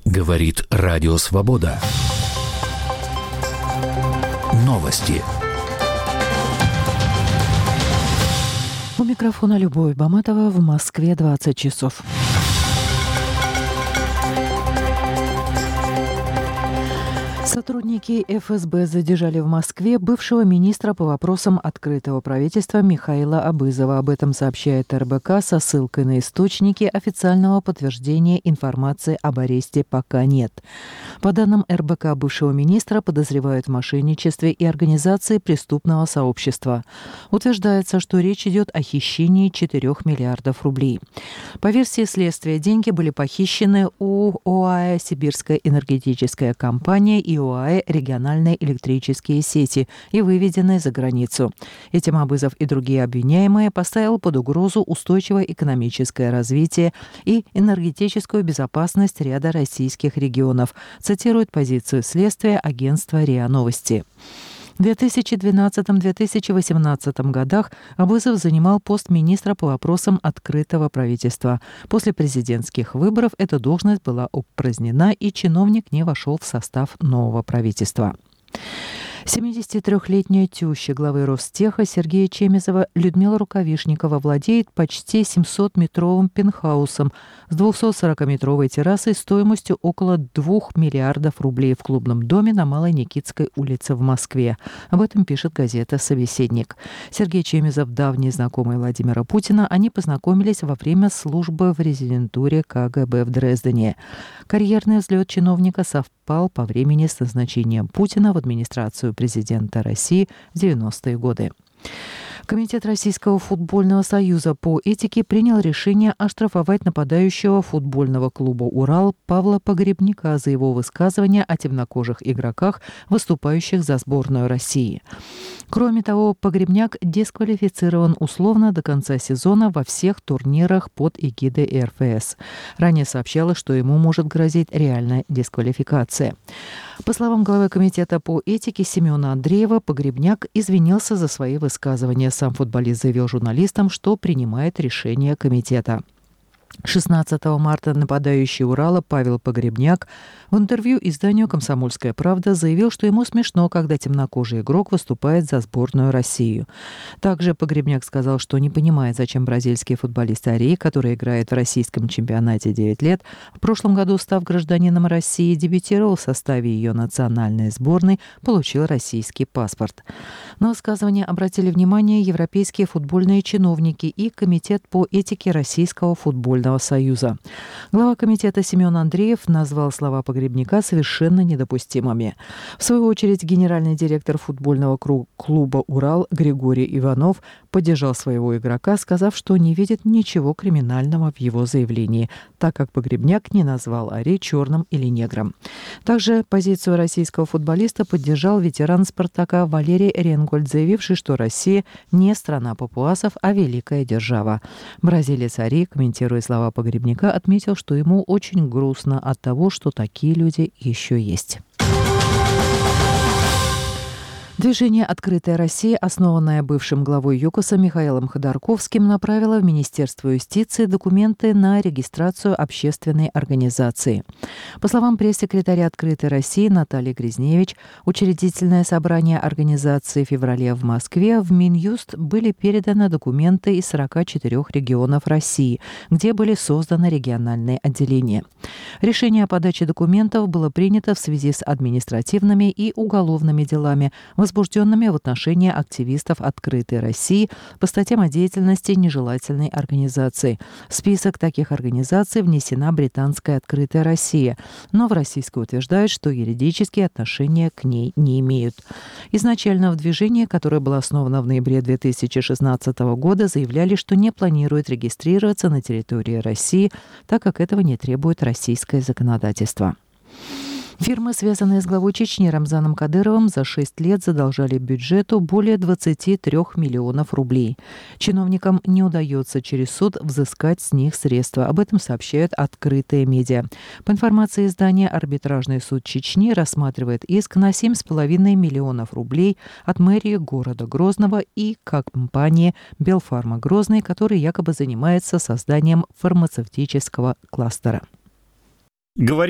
Говорит Радио Свобода. Новости. У микрофона Любовь Баматова. В Москве 20 часов. Сотрудники ФСБ задержали в Москве бывшего министра по вопросам открытого правительства Михаила Абызова. Об этом сообщает РБК со ссылкой на источники. Официального подтверждения информации об аресте пока нет. По данным РБК, бывшего министра подозревают в мошенничестве и организации преступного сообщества. Утверждается, что речь идет о хищении 4 миллиардов рублей. По версии следствия, деньги были похищены у ОАЭ «Сибирская энергетическая компания» и ОАЭ «Региональные электрические сети» и выведены за границу. Этим Абызов и другие обвиняемые поставил под угрозу устойчивое экономическое развитие и энергетическую безопасность ряда российских регионов, цитирует позицию следствия агентства РИА Новости. В 2012-2018 годах Абызов занимал пост министра по вопросам открытого правительства. После президентских выборов эта должность была упразднена, и чиновник не вошел в состав нового правительства. 73-летняя теща главы Ростеха Сергея Чемезова Людмила Рукавишникова владеет почти 700-метровым пентхаусом с 240-метровой террасой стоимостью около 2 миллиардов рублей в клубном доме на Малой Никитской улице в Москве. Об этом пишет газета «Собеседник». Сергей Чемезов – давний знакомый Владимира Путина. Они познакомились во время службы в резидентуре КГБ в Дрездене. Карьерный взлет чиновника совпал по времени с назначением Путина в администрацию президента России в 90-е годы. Комитет Российского футбольного союза по этике принял решение оштрафовать нападающего футбольного клуба «Урал» Павла Погребняка за его высказывания о темнокожих игроках, выступающих за сборную России. Кроме того, Погребняк дисквалифицирован условно до конца сезона во всех турнирах под эгидой РФС. Ранее сообщалось, что ему может грозить реальная дисквалификация. По словам главы комитета по этике Семена Андреева, Погребняк извинился за свои высказывания. Сам футболист заявил журналистам, что принимает решение комитета. 16 марта нападающий Урала Павел Погребняк в интервью изданию «Комсомольская правда» заявил, что ему смешно, когда темнокожий игрок выступает за сборную России. Также Погребняк сказал, что не понимает, зачем бразильский футболист Ари, который играет в российском чемпионате 9 лет, в прошлом году, став гражданином России, дебютировал в составе ее национальной сборной, получил российский паспорт. На высказывание обратили внимание европейские футбольные чиновники и Комитет по этике Российского футбольного союза. Глава комитета Семен Андреев назвал слова Погребняка совершенно недопустимыми. В свою очередь, генеральный директор футбольного клуба «Урал» Григорий Иванов поддержал своего игрока, сказав, что не видит ничего криминального в его заявлении, так как Погребняк не назвал Ари черным или негром. Также позицию российского футболиста поддержал ветеран «Спартака» Валерий Ренгольд, заявивший, что Россия не страна папуасов, а великая держава. Бразилец Ари, комментируя слова Погребняка, отметил, что ему очень грустно от того, что такие люди еще есть. Движение «Открытая Россия», основанное бывшим главой ЮКОСа Михаилом Ходорковским, направило в Министерство юстиции документы на регистрацию общественной организации. По словам пресс-секретаря «Открытой России» Натальи Грязневич, учредительное собрание организации в феврале в Москве в Минюст были переданы документы из 44 регионов России, где были созданы региональные отделения. Решение о подаче документов было принято в связи с административными и уголовными делами, возбужденными в отношении активистов «Открытой России» по статьям о деятельности нежелательной организации. В список таких организаций внесена британская «Открытая Россия», но в российской утверждают, что юридические отношения к ней не имеют. Изначально в движении, которое было основано в ноябре 2016 года, заявляли, что не планируют регистрироваться на территории России, так как этого не требует российское законодательство. Фирмы, связанные с главой Чечни Рамзаном Кадыровым, за 6 лет задолжали бюджету более 23 миллионов рублей. Чиновникам не удается через суд взыскать с них средства. Об этом сообщают открытые медиа. По информации издания, арбитражный суд Чечни рассматривает иск на 7,5 миллионов рублей от мэрии города Грозного и компании «Белфарма Грозный», который якобы занимается созданием фармацевтического кластера.